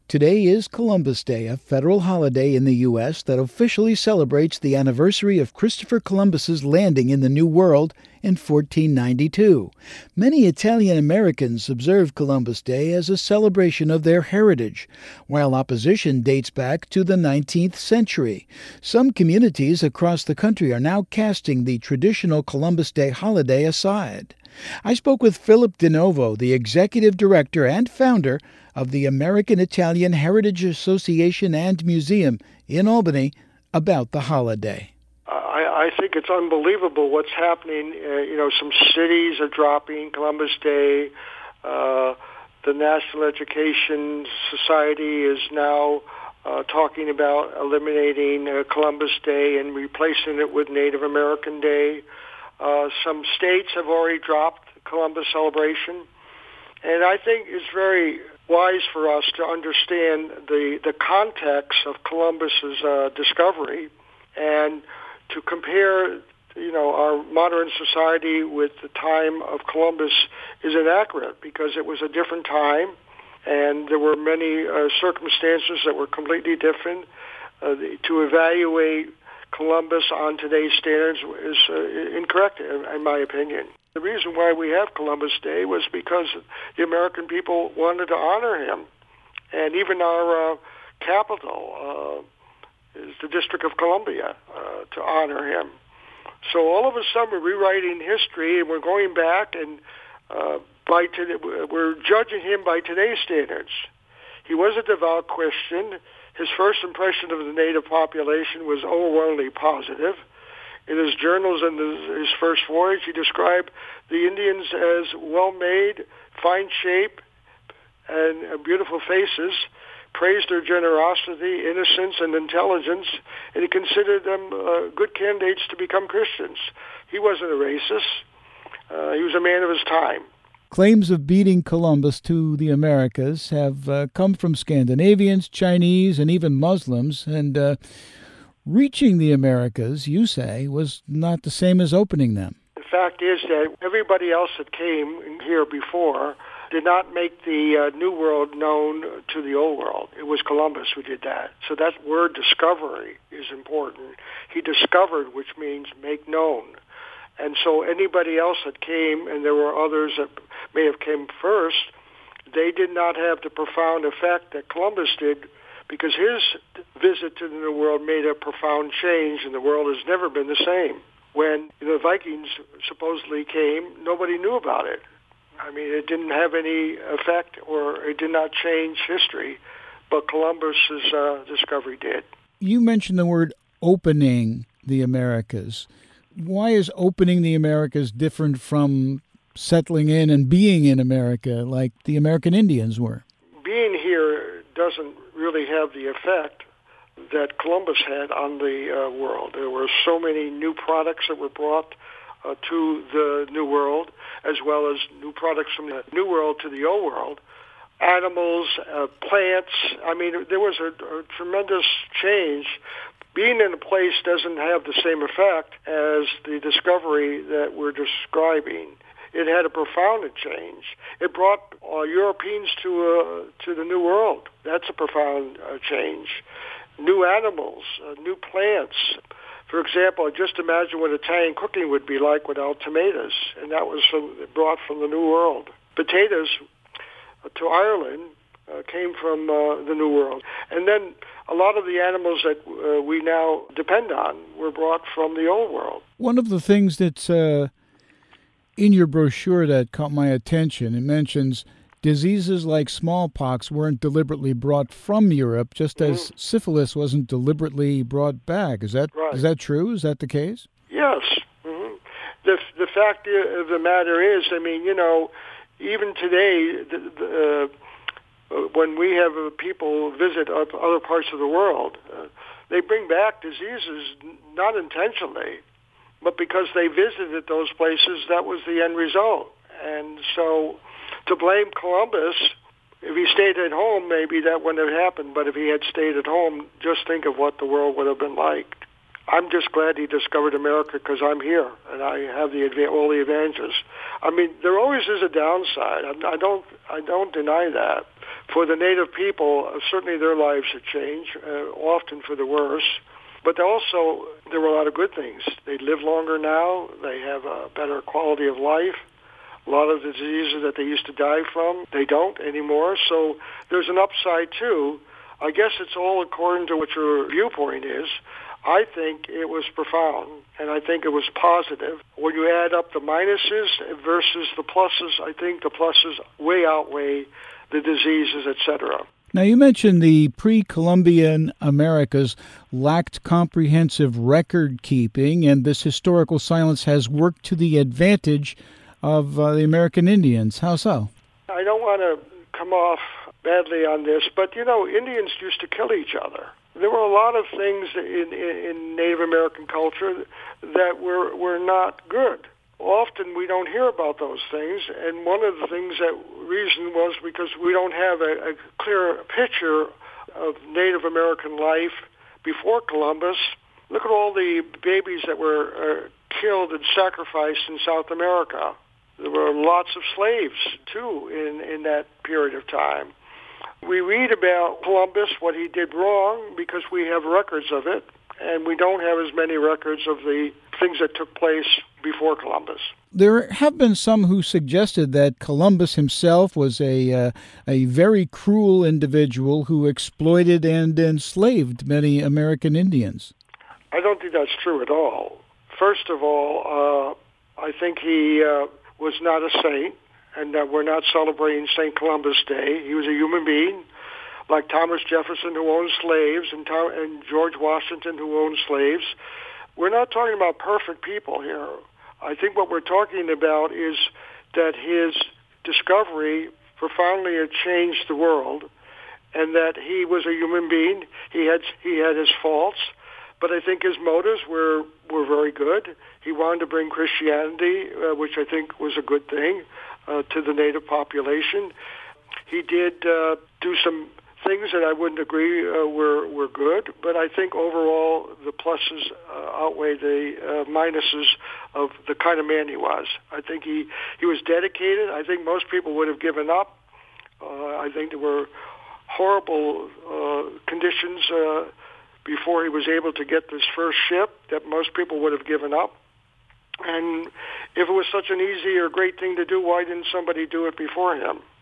Today is Columbus Day, a federal holiday in the U.S. that officially celebrates the anniversary of Christopher Columbus's landing in the New World in 1492. Many Italian Americans observe Columbus Day as a celebration of their heritage, while opposition dates back to the 19th century. Some communities across the country are now casting the traditional Columbus Day holiday aside. I spoke with Philip DeNovo, the executive director and founder of the American Italian Heritage Association and Museum in Albany, about the holiday. I think it's unbelievable what's happening. Some cities are dropping Columbus Day. The National Education Society is now talking about eliminating Columbus Day and replacing it with Native American Day. Some states have already dropped Columbus celebration. And I think it's very wise for us to understand the context of Columbus's discovery and to compare, our modern society with the time of Columbus is inaccurate because it was a different time and there were many circumstances that were completely different. To evaluate Columbus on today's standards is incorrect, in my opinion. The reason why we have Columbus Day was because the American people wanted to honor him. And even our capital is the District of Columbia to honor him. So all of a sudden we're rewriting history and we're going back and we're judging him by today's standards. He was a devout Christian. His first impression of the native population was overwhelmingly positive. In his journals and his first voyage, he described the Indians as well-made, fine shape, and beautiful faces, praised their generosity, innocence, and intelligence, and he considered them good candidates to become Christians. He wasn't a racist. He was a man of his time. Claims of beating Columbus to the Americas have come from Scandinavians, Chinese, and even Muslims, and reaching the Americas, you say, was not the same as opening them. The fact is that everybody else that came here before did not make the New World known to the Old World. It was Columbus who did that. So that word discovery is important. He discovered, which means make known. And so anybody else that came, and there were others that may have came first, they did not have the profound effect that Columbus did, because his visit to the New World made a profound change, and the world has never been the same. When the Vikings supposedly came, nobody knew about it. I mean, it didn't have any effect, or it did not change history, but Columbus's discovery did. You mentioned the word opening the Americas. Why is opening the Americas different from settling in and being in America like the American Indians were? Being here doesn't really have the effect that Columbus had on the world. There were so many new products that were brought to the New World, as well as new products from the New World to the Old World. Animals, plants, I mean, there was a tremendous change. Being in a place doesn't have the same effect as the discovery that we're describing. It had a profound change. It brought Europeans to the New World. That's a profound change. New animals, new plants. For example, just imagine what Italian cooking would be like without tomatoes, and that was brought from the New World. Potatoes to Ireland came from the New World. And then a lot of the animals that we now depend on were brought from the Old World. One of the things that's in your brochure that caught my attention, it mentions diseases like smallpox weren't deliberately brought from Europe, just as syphilis wasn't deliberately brought back. Is that right? Is that true? Is that the case? Yes. Mm-hmm. The fact of the matter is, I mean, even today, when we have people visit other parts of the world, they bring back diseases not intentionally, but because they visited those places, that was the end result. And so to blame Columbus, if he stayed at home, maybe that wouldn't have happened. But if he had stayed at home, just think of what the world would have been like I'm just glad he discovered America because I'm here and I have all the advantages. I mean, there always is a downside. I don't deny that. For the native people, certainly their lives have changed, often for the worse. But also, there were a lot of good things. They live longer now. They have a better quality of life. A lot of the diseases that they used to die from, they don't anymore. So there's an upside, too. I guess it's all according to what your viewpoint is. I think it was profound, and I think it was positive. When you add up the minuses versus the pluses, I think the pluses way outweigh the diseases, etc. Now, you mentioned the pre-Columbian Americas lacked comprehensive record-keeping, and this historical silence has worked to the advantage of the American Indians. How so? I don't want to come off badly on this, but, Indians used to kill each other. There were a lot of things in Native American culture that were not good. Often we don't hear about those things, and one of the reason was because we don't have a clear picture of Native American life before Columbus. Look at all the babies that were killed and sacrificed in South America. There were lots of slaves, too, in that period of time. We read about Columbus, what he did wrong, because we have records of it, and we don't have as many records of the things that took place before Columbus. There have been some who suggested that Columbus himself was a very cruel individual who exploited and enslaved many American Indians. I don't think that's true at all. First of all, I think he was not a saint, and that we're not celebrating St. Columbus Day. He was a human being, like Thomas Jefferson, who owned slaves, and George Washington, who owned slaves. We're not talking about perfect people here. I think what we're talking about is that his discovery profoundly had changed the world, and that he was a human being. He had his faults, but I think his motives were very good. He wanted to bring Christianity, which I think was a good thing, to the native population. He did do some things that I wouldn't agree were good, but I think overall the pluses outweigh the minuses of the kind of man he was. I think he was dedicated. I think most people would have given up. I think there were horrible conditions before he was able to get this first ship that most people would have given up. And if it was such an easy or great thing to do, why didn't somebody do it before him?